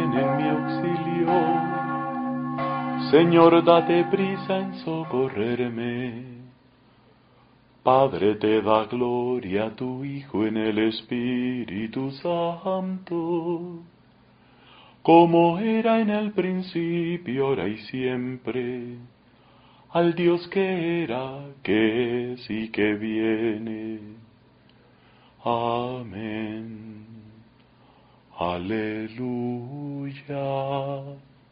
ven en mi auxilio. Señor, date prisa en socorrerme. Padre, te da gloria a tu Hijo en el Espíritu Santo, como era en el principio, ahora y siempre, al Dios que era, que es y que viene. Amén. Aleluya.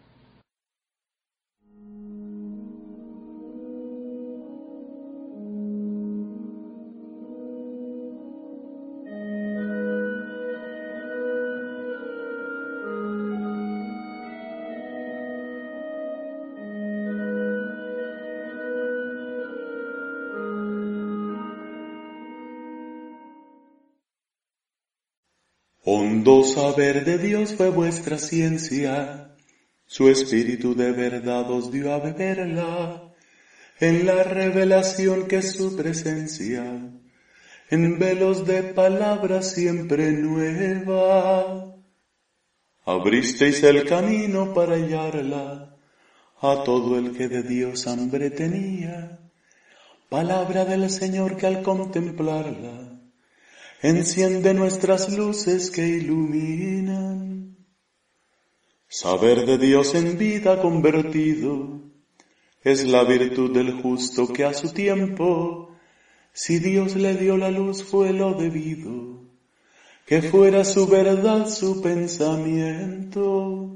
Hondo saber de Dios fue vuestra ciencia, su espíritu de verdad os dio a beberla, en la revelación que es su presencia, en velos de palabra siempre nueva. Abristeis el camino para hallarla, a todo el que de Dios hambre tenía, palabra del Señor que al contemplarla, enciende nuestras luces que iluminan. Saber de Dios en vida convertido es la virtud del justo que a su tiempo, si Dios le dio la luz fue lo debido, que fuera su verdad su pensamiento.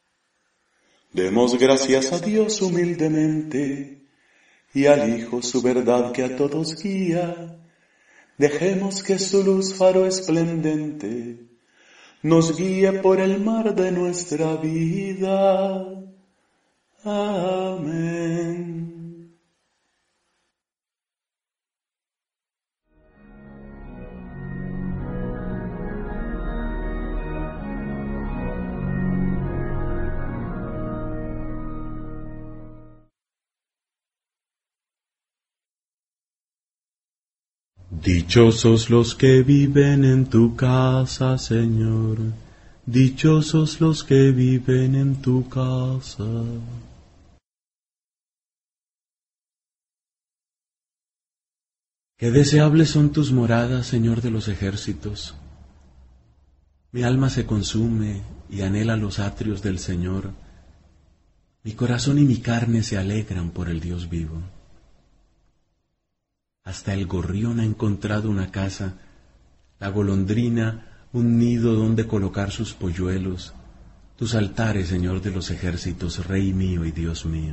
Demos gracias a Dios humildemente y al Hijo su verdad que a todos guía. Dejemos que su luz faro esplendente nos guíe por el mar de nuestra vida. Amén. Dichosos los que viven en tu casa, Señor. Dichosos los que viven en tu casa. Qué deseables son tus moradas, Señor de los ejércitos. Mi alma se consume y anhela los atrios del Señor. Mi corazón y mi carne se alegran por el Dios vivo. Hasta el gorrión ha encontrado una casa, la golondrina un nido donde colocar sus polluelos, tus altares, Señor de los ejércitos, Rey mío y Dios mío.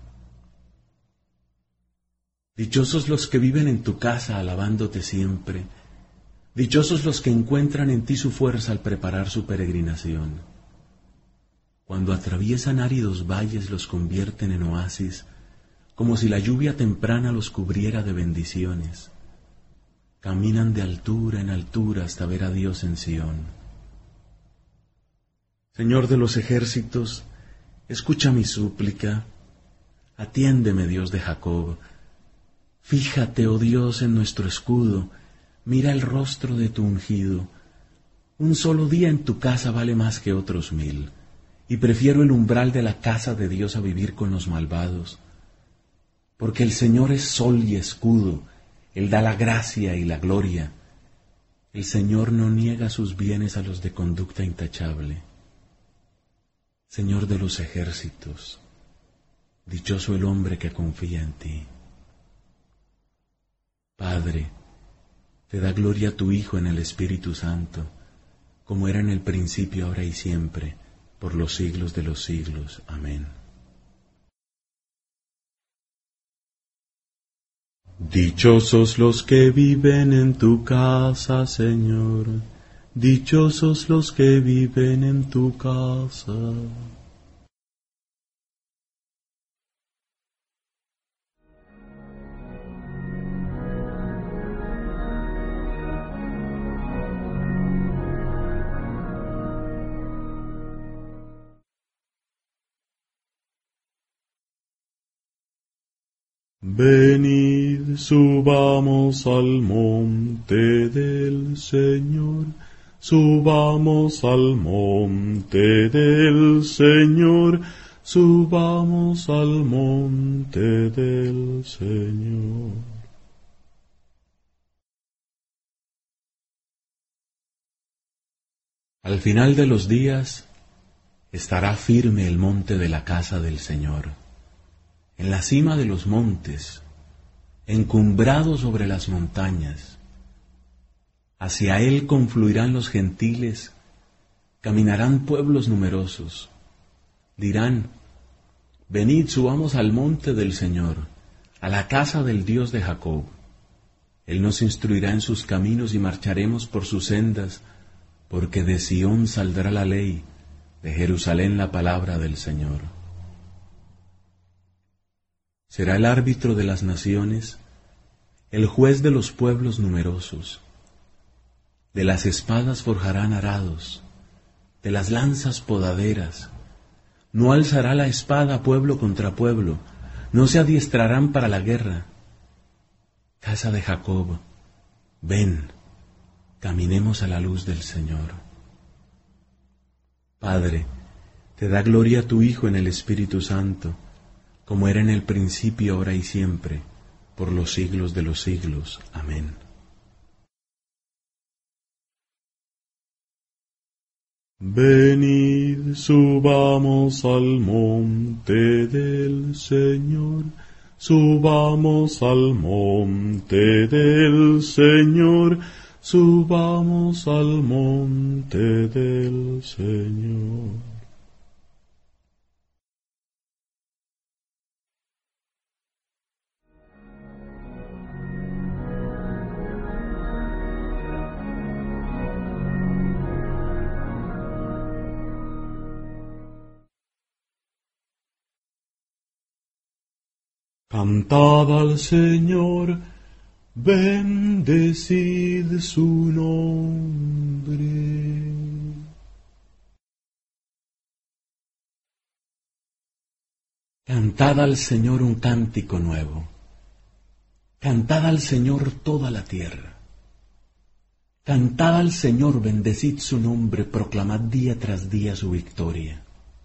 Dichosos los que viven en tu casa alabándote siempre, dichosos los que encuentran en ti su fuerza al preparar su peregrinación. Cuando atraviesan áridos valles los convierten en oasis, como si la lluvia temprana los cubriera de bendiciones. Caminan de altura en altura hasta ver a Dios en Sión. Señor de los ejércitos, escucha mi súplica, atiéndeme, Dios de Jacob. Fíjate, oh Dios, en nuestro escudo, mira el rostro de tu ungido. Un solo día en tu casa vale más que otros 1000, y prefiero el umbral de la casa de Dios a vivir con los malvados. Porque el Señor es sol y escudo, Él da la gracia y la gloria. El Señor no niega sus bienes a los de conducta intachable. Señor de los ejércitos, dichoso el hombre que confía en ti. Padre, te da gloria a tu Hijo en el Espíritu Santo, como era en el principio, ahora y siempre, por los siglos de los siglos. Amén. Dichosos los que viven en tu casa, Señor. Dichosos los que viven en tu casa. Venid, subamos al monte del Señor, subamos al monte del Señor, subamos al monte del Señor. Al final de los días estará firme el monte de la casa del Señor, en la cima de los montes, encumbrado sobre las montañas. Hacia él confluirán los gentiles, caminarán pueblos numerosos. Dirán: venid, subamos al monte del Señor, a la casa del Dios de Jacob. Él nos instruirá en sus caminos y marcharemos por sus sendas, porque de Sión saldrá la ley, de Jerusalén la palabra del Señor. Será el árbitro de las naciones, el juez de los pueblos numerosos. De las espadas forjarán arados, de las lanzas podaderas. No alzará la espada pueblo contra pueblo, no se adiestrarán para la guerra. Casa de Jacob, ven, caminemos a la luz del Señor. Padre, te da gloria a tu Hijo en el Espíritu Santo, como era en el principio, ahora y siempre, por los siglos de los siglos. Amén. Venid, subamos al monte del Señor, subamos al monte del Señor, subamos al monte del Señor. Cantad al Señor, bendecid su nombre. Cantad al Señor un cántico nuevo. Cantad al Señor toda la tierra. Cantad al Señor, bendecid su nombre, proclamad día tras día su victoria.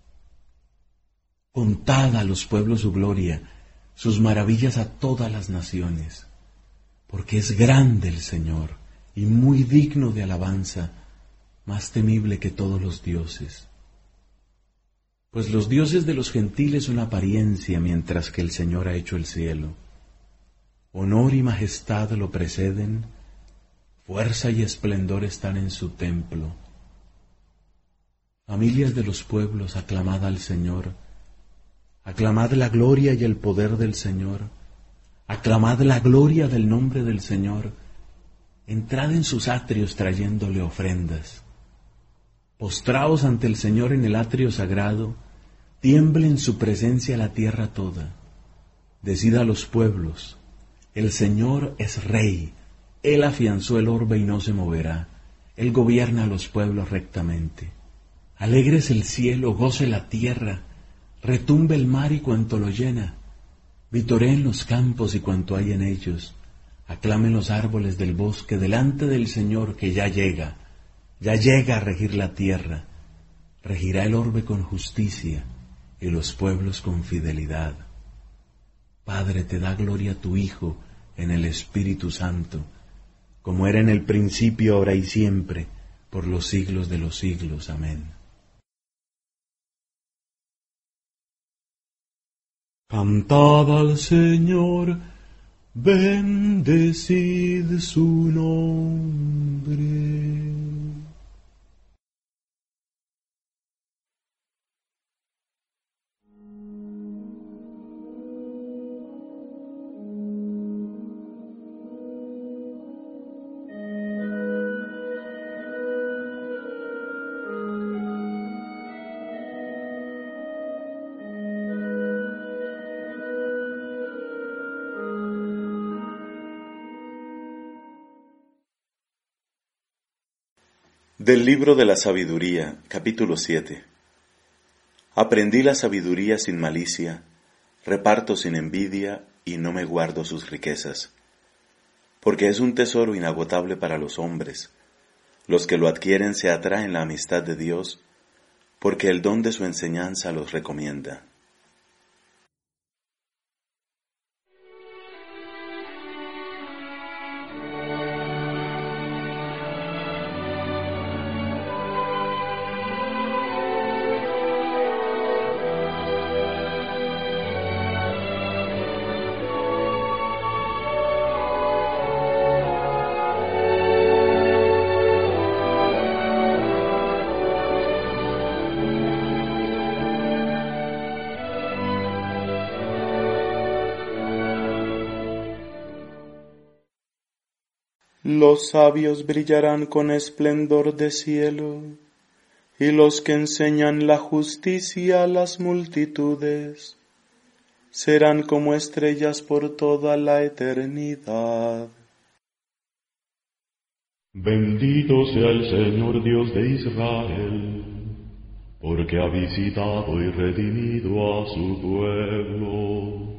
Contad a los pueblos su gloria, sus maravillas a todas las naciones, porque es grande el Señor y muy digno de alabanza, más temible que todos los dioses. Pues los dioses de los gentiles son apariencia, mientras que el Señor ha hecho el cielo. Honor y majestad lo preceden, fuerza y esplendor están en su templo. Familias de los pueblos, aclamad al Señor. Aclamad la gloria y el poder del Señor. Aclamad la gloria del nombre del Señor. Entrad en sus atrios trayéndole ofrendas. Postraos ante el Señor en el atrio sagrado. Tiemble en su presencia la tierra toda. Decid a los pueblos: el Señor es Rey. Él afianzó el orbe y no se moverá. Él gobierna a los pueblos rectamente. Alégrese el cielo, goce la tierra. Retumbe el mar y cuanto lo llena, vitoreen los campos y cuanto hay en ellos, aclamen los árboles del bosque delante del Señor que ya llega a regir la tierra, regirá el orbe con justicia y los pueblos con fidelidad. Padre, te da gloria a tu Hijo en el Espíritu Santo, como era en el principio, ahora y siempre, por los siglos de los siglos. Amén. Cantad al Señor, bendecid su nombre. Del libro de la sabiduría, capítulo 7. Aprendí la sabiduría sin malicia, reparto sin envidia y no me guardo sus riquezas, porque es un tesoro inagotable para los hombres, Los que lo adquieren se atraen la amistad de Dios, porque el don de su enseñanza los recomienda. Los sabios brillarán con esplendor de cielo, y los que enseñan la justicia a las multitudes serán como estrellas por toda la eternidad. Bendito sea el Señor Dios de Israel, porque ha visitado y redimido a su pueblo,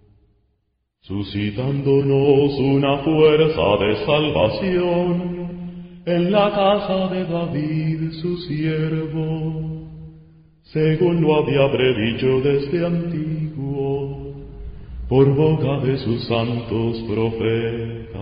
suscitándonos una fuerza de salvación en la casa de David su siervo, según lo había predicho desde antiguo, por boca de sus santos profetas.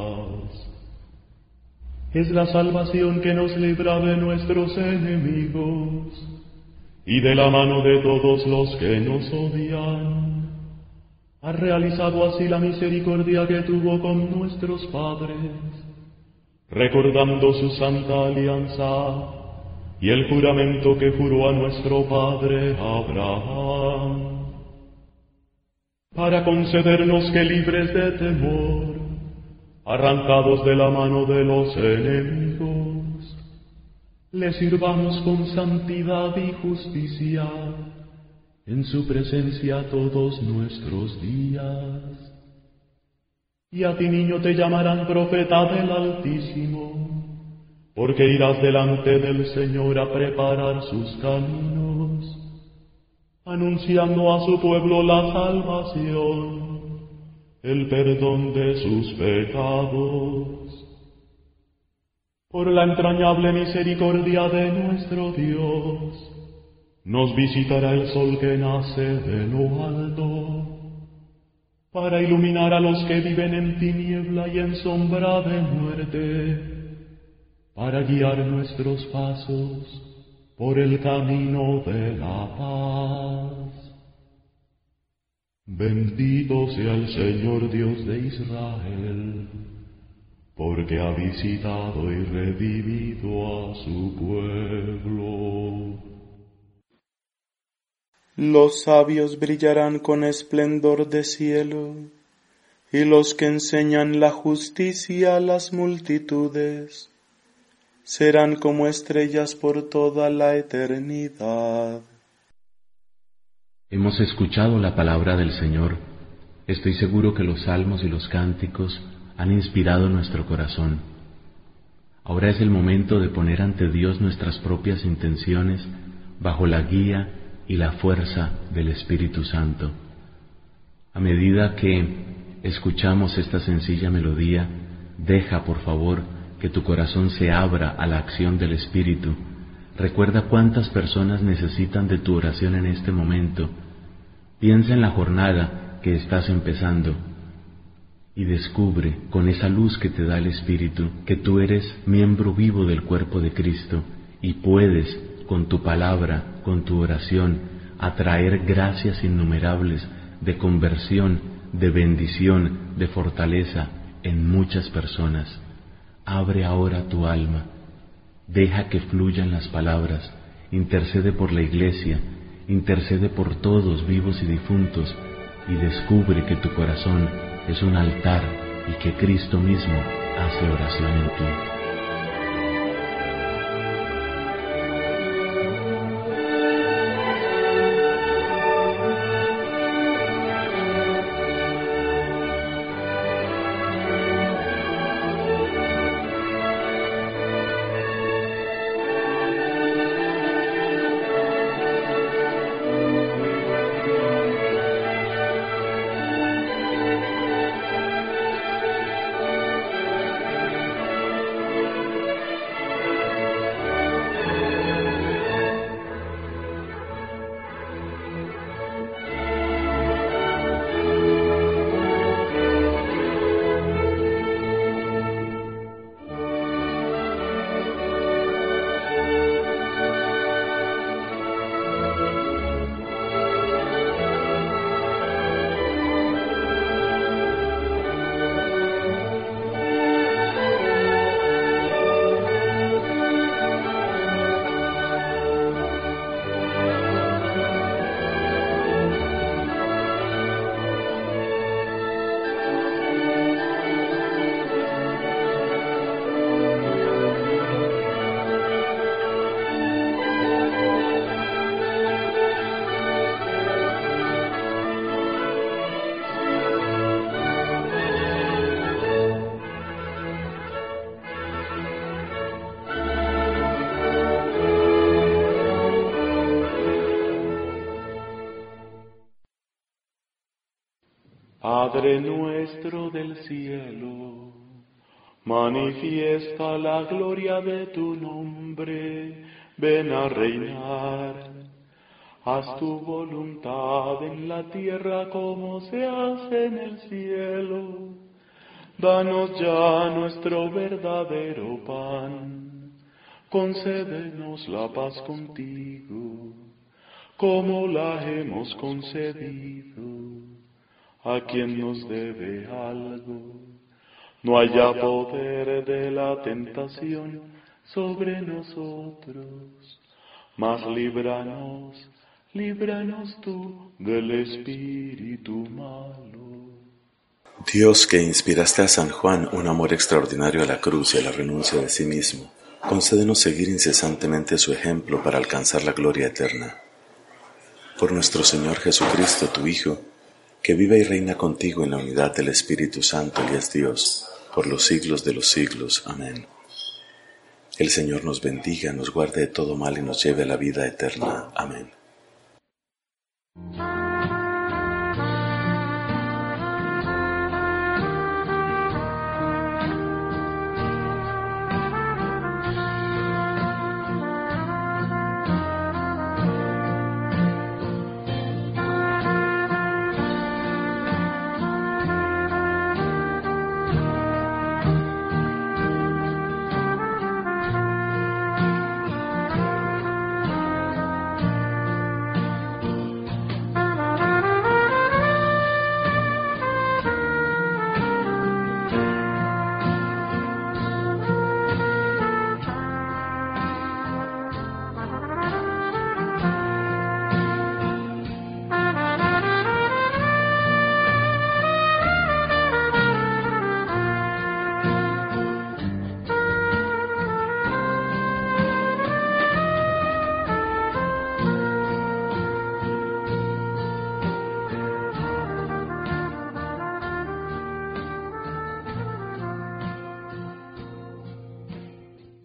Es la salvación que nos libra de nuestros enemigos y de la mano de todos los que nos odian. Ha realizado así la misericordia que tuvo con nuestros padres, recordando su santa alianza y el juramento que juró a nuestro padre Abraham, para concedernos que libres de temor, arrancados de la mano de los enemigos, le sirvamos con santidad y justicia en su presencia todos nuestros días. Y a ti, niño, te llamarán profeta del Altísimo, porque irás delante del Señor a preparar sus caminos, anunciando a su pueblo la salvación, el perdón de sus pecados. Por la entrañable misericordia de nuestro Dios, nos visitará el sol que nace de lo alto, para iluminar a los que viven en tiniebla y en sombra de muerte, para guiar nuestros pasos por el camino de la paz. Bendito sea el Señor Dios de Israel, porque ha visitado y redimido a su pueblo. Los sabios brillarán con esplendor de cielo, y los que enseñan la justicia a las multitudes serán como estrellas por toda la eternidad. Hemos escuchado la palabra del Señor. Estoy seguro que los salmos y los cánticos han inspirado nuestro corazón. Ahora es el momento de poner ante Dios nuestras propias intenciones bajo la guía y la fuerza del Espíritu Santo. A medida que escuchamos esta sencilla melodía, deja, por favor, que tu corazón se abra a la acción del Espíritu. Recuerda cuántas personas necesitan de tu oración en este momento. Piensa en la jornada que estás empezando y descubre, con esa luz que te da el Espíritu, que tú eres miembro vivo del cuerpo de Cristo y puedes, con tu palabra, con tu oración, atraer gracias innumerables de conversión, de bendición, de fortaleza en muchas personas. Abre ahora tu alma, deja que fluyan las palabras, intercede por la Iglesia, intercede por todos vivos y difuntos, y descubre que tu corazón es un altar y que Cristo mismo hace oración en ti. Padre nuestro del cielo, manifiesta la gloria de tu nombre, ven a reinar. Haz tu voluntad en la tierra como se hace en el cielo. Danos ya nuestro verdadero pan. Concédenos la paz contigo, como la hemos concedido a quien nos debe algo. No haya poder de la tentación sobre nosotros, mas líbranos tú del espíritu malo. Dios, que inspiraste a San Juan un amor extraordinario a la cruz y a la renuncia de sí mismo, concédenos seguir incesantemente su ejemplo para alcanzar la gloria eterna. Por nuestro Señor Jesucristo, tu Hijo, que vive y reina contigo en la unidad del Espíritu Santo y es Dios, por los siglos de los siglos. Amén. El Señor nos bendiga, nos guarde de todo mal y nos lleve a la vida eterna. Amén.